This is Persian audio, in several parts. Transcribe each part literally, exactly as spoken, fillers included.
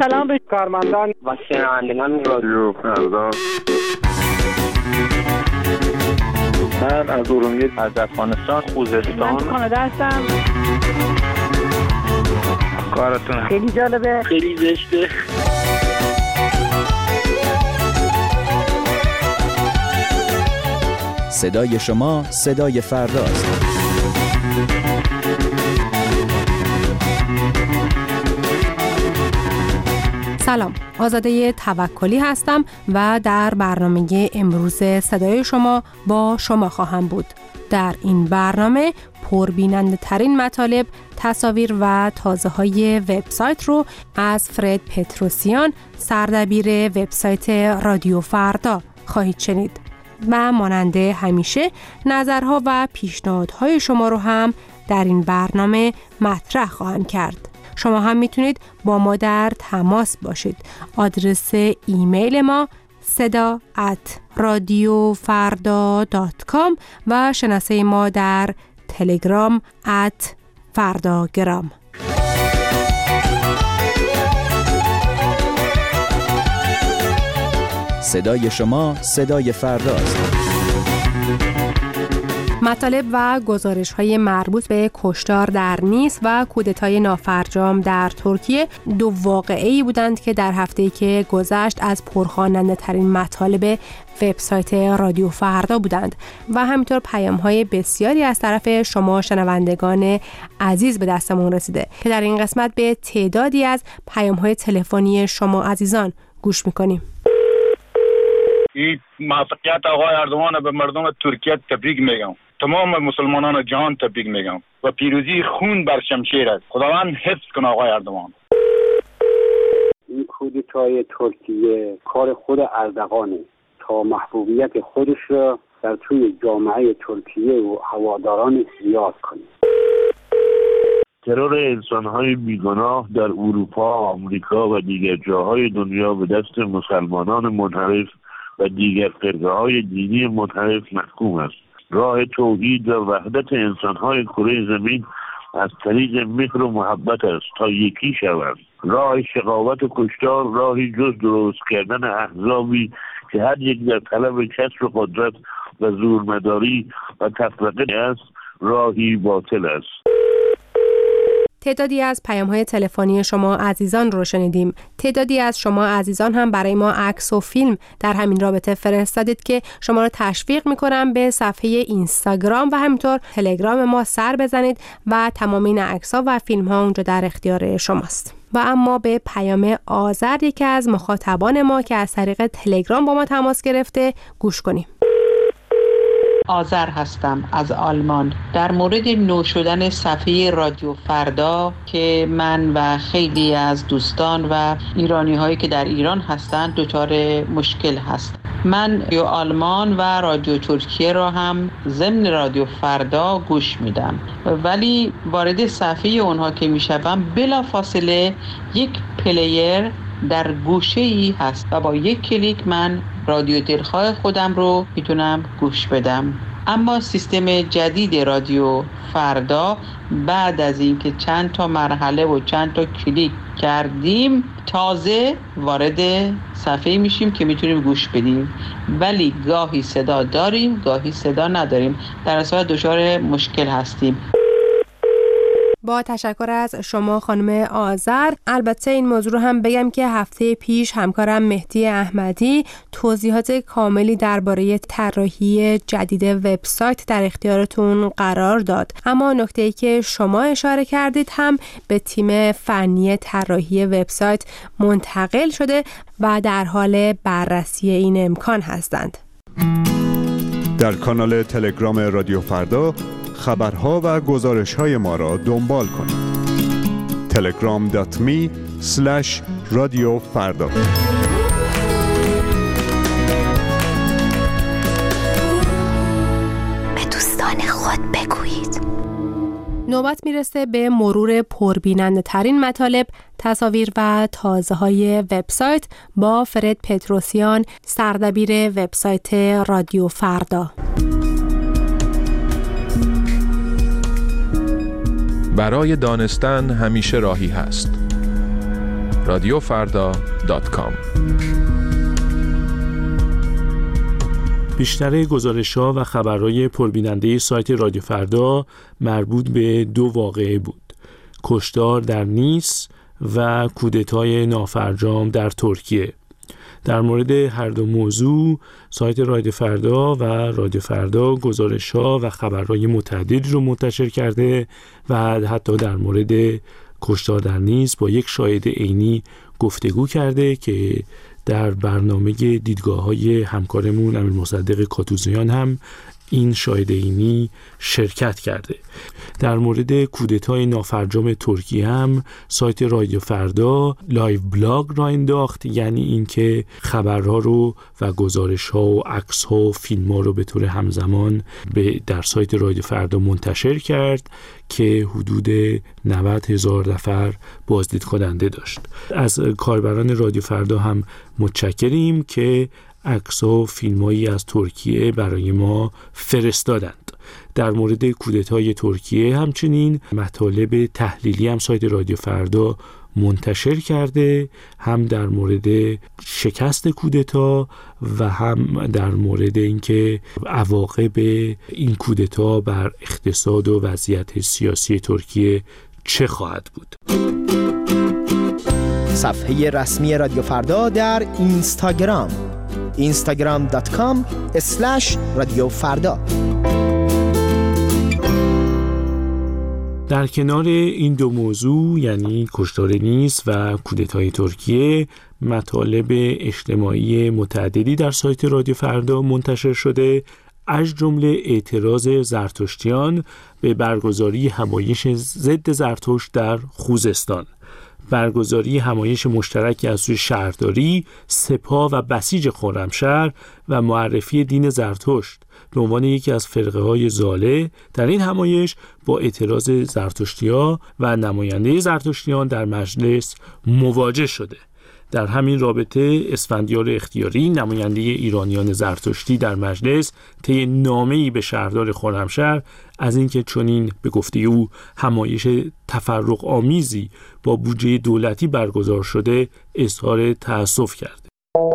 سلام به کارمندان و شنوندگان رادیو فردا. من از ارومیه، از افغانستان، خوزستان. من کانادا هستم. کارتون خیلی جالبه. خیلی زشته. صدای شما صدای فرداست. سلام، آزاده توکلی هستم و در برنامه امروز صدای شما با شما خواهم بود. در این برنامه پربیننده ترین مطالب، تصاویر و تازه های وبسایت رو از فرد پتروسیان، سردبیر وبسایت رادیو فردا خواهید شنید. و ماننده همیشه نظرها و پیشنهادهای شما رو هم در این برنامه مطرح خواهم کرد. شما هم میتونید با ما در تماس باشید. آدرس ایمیل ما صدا ات رادیو فردا دات کام و شناسه ما در تلگرام ات فرداگرام. صدای شما صدای فرداست. مطالب و گزارش‌های مربوط به کشتار در نیس و کودتای نافرجام در ترکیه دو واقعه‌ای بودند که در هفته‌ای که گذشت از پرخواننده ترین مطالب وبسایت رادیو فردا بودند و همینطور پیام‌های بسیاری از طرف شما شنوندگان عزیز به دستمون رسیده که در این قسمت به تعدادی از پیام‌های تلفنی شما عزیزان گوش می‌کنیم. این موفقیت آقای اردوان به مردم ترکیه تبریک میگم. تمام مسلمانان جهان تبریک میگم و پیروزی خون بر شمشیر است. خداوند حفظ کنه آقای اردوان. این کودتای ترکیه کار خود اردوانه تا محبوبیت خودش را در توی جامعه ترکیه و هواداران زیاد کنه. ترور انسان‌های بیگناه در اروپا، آمریکا و دیگر جاهای دنیا به دست مسلمانان منحرف و دیگر فرقه‌های دینی منحرف محکوم است. راه توحید و وحدت انسان‌های کره زمین از طریق مهر و محبت است تا یکی شوند. راه شقاوت و کشتار راهی جز درست کردن احزابی که هر یک در طلب کسب قدرت و زورمداری و تفرقه است، راهی باطل است. تعدادی از پیام‌های تلفنی شما عزیزان رو شنیدیم. تعدادی از شما عزیزان هم برای ما عکس و فیلم در همین رابطه فرستادید که شما رو تشویق می‌کنم به صفحه اینستاگرام و همینطور تلگرام ما سر بزنید و تمام این عکس‌ها و فیلم‌ها اونجا در اختیار شماست. و اما به پیام آذر، یکی از مخاطبان ما که از طریق تلگرام با ما تماس گرفته، گوش کنیم. آذر هستم از آلمان. در مورد نو شدن صفحه رادیو فردا که من و خیلی از دوستان و ایرانی هایی که در ایران هستند دچار مشکل هست. من رادیو آلمان و رادیو ترکیه را هم ضمن رادیو فردا گوش میدم، ولی وارد صفحه اونها که میشوم بلا فاصله یک پلیر در گوشه‌ای هست و با یک کلیک من رادیو دلخواه خودم رو میتونم گوش بدم. اما سیستم جدید رادیو فردا بعد از اینکه چند تا مرحله و چند تا کلیک کردیم تازه وارد صفحه میشیم که میتونیم گوش بدیم، ولی گاهی صدا داریم گاهی صدا نداریم، در اصل دچار مشکل هستیم. با تشکر از شما خانم آذر. البته این موضوع رو هم بگم که هفته پیش همکارم مهدی احمدی توضیحات کاملی درباره طراحی جدید وبسایت در اختیارتون قرار داد، اما نکته‌ای که شما اشاره کردید هم به تیم فنی طراحی وبسایت منتقل شده و در حال بررسی این امکان هستند. در کانال تلگرام رادیو فردا خبرها و گزارش‌های ما را دنبال کنید. تلگرام دات می اسلش رادیو فردا. به دوستان خود بگویید. نوبت میرسه به مرور پربیننده ترین مطالب، تصاویر و تازه های وبسایت با فرد پتروسیان، سردبیر وبسایت رادیو فردا. برای دانستن همیشه راهی هست. رادیو فردا دات کام. بیشتر گزارش‌ها و خبرهای پربیننده سایت رادیو فردا مربوط به دو واقعه بود: کشتار در نیس و کودتای نافرجام در ترکیه. در مورد هر دو موضوع سایت رادیو فردا و رادیو فردا گزارش‌ها و خبرهای متعددی رو منتشر کرده و حتی در مورد کشتار در نیس با یک شاهد عینی گفتگو کرده که در برنامه دیدگاه‌های همکارمون امیر مصدق کاتوزیان هم این شاهد عینی شرکت کرده. در مورد کودتای نافرجام ترکیه هم سایت رادیو فردا لایو بلاگ را انداخت، یعنی اینکه خبرها رو و گزارش‌ها و عکس‌ها و فیلم‌ها رو به طور همزمان به در سایت رادیو فردا منتشر کرد که حدود نود هزار نفر بازدید کننده داشت. از کاربران رادیو فردا هم متشکریم که عکس‌ها و فیلم‌هایی از ترکیه برای ما فرستادند. در مورد کودتای ترکیه همچنین مطالب تحلیلی هم سایت رادیو فردا منتشر کرده، هم در مورد شکست کودتا و هم در مورد اینکه عواقب این کودتا بر اقتصاد و وضعیت سیاسی ترکیه چه خواهد بود. صفحه رسمی رادیو فردا در اینستاگرام اینستاگرام دات کام اسلش رادیو فردا. در کنار این دو موضوع یعنی کشتار نیس و کودتای ترکیه، مطالب اجتماعی متعددی در سایت رادیو فردا منتشر شده، از جمله اعتراض زرتشتیان به برگزاری همایش ضد زرتشت در خوزستان، برگزاری همایش مشترکی از سوی شهرداری، سپاه و بسیج خرمشهر و معرفی دین زرتشت به عنوان یکی از فرقه‌های ضاله در این همایش با اعتراض زرتشتی‌ها و نماینده زرتشتیان در مجلس مواجه شده. در همین رابطه اسفندیار اختیاری نماینده ایرانیان زرتشتی در مجلس طی نامه‌ای به شهردار خرمشهر از اینکه چنین به گفته او همایش تفرق آمیزی با بودجه دولتی برگزار شده اظهار تأسف کرده.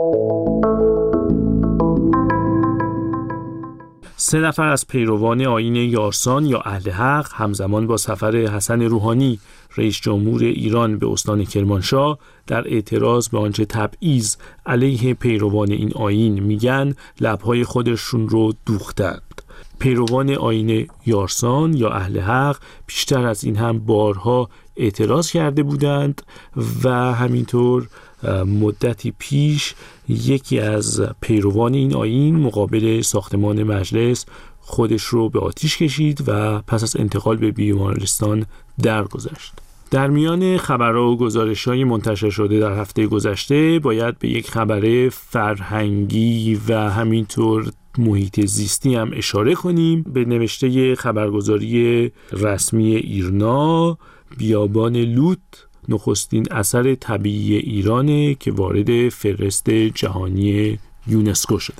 سه نفر از پیروان آیین یارسان یا اهل حق همزمان با سفر حسن روحانی رئیس جمهور ایران به استان کرمانشاه در اعتراض به آنچه تبعیض علیه پیروان این آیین میگن لبهای خودشون رو دوختند. پیروان آیین یارسان یا اهل حق بیشتر از این هم بارها اعتراض کرده بودند و همینطور مدتی پیش یکی از پیروان این آیین مقابل ساختمان مجلس خودش رو به آتش کشید و پس از انتقال به بیمارستان درگذشت. در میان خبرها و گزارش‌های منتشر شده در هفته گذشته باید به یک خبر فرهنگی و همینطور محیط زیستی هم اشاره کنیم. به نوشته خبرگزاری رسمی ایرنا، بیابان لوت نخستین اثر طبیعی ایرانه که وارد فهرست جهانی یونسکو شده.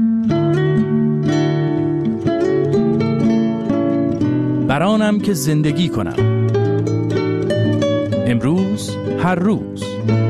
برانم که زندگی کنم، امروز هر روز.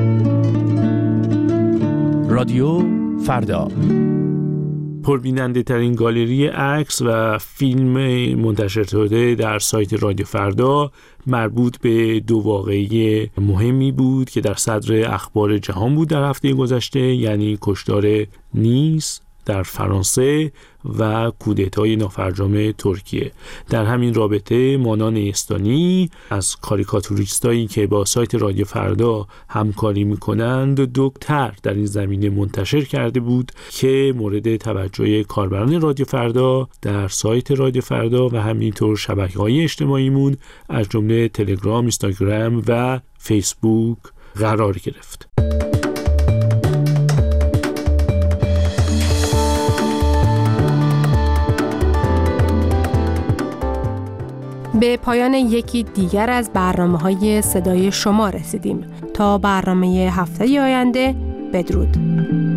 رادیو فردا. پربیننده ترین گالری عکس و فیلم منتشر شده در سایت رادیو فردا مربوط به دو واقعه مهمی بود که در صدر اخبار جهان بود در هفته گذشته، یعنی کشتار نیس در فرانسه و کودتای نافرجام ترکیه. در همین رابطه مانان استانی از کاریکاتوریستایی که با سایت رادیو فردا همکاری میکنند دو طرح در این زمینه منتشر کرده بود که مورد توجه کاربران رادیو فردا در سایت رادیو فردا و همینطور شبکه‌های اجتماعیمون از جمله تلگرام، اینستاگرام و فیسبوک قرار گرفت. به پایان یکی دیگر از برنامه‌های صدای شما رسیدیم. تا برنامه هفته آینده، بدرود.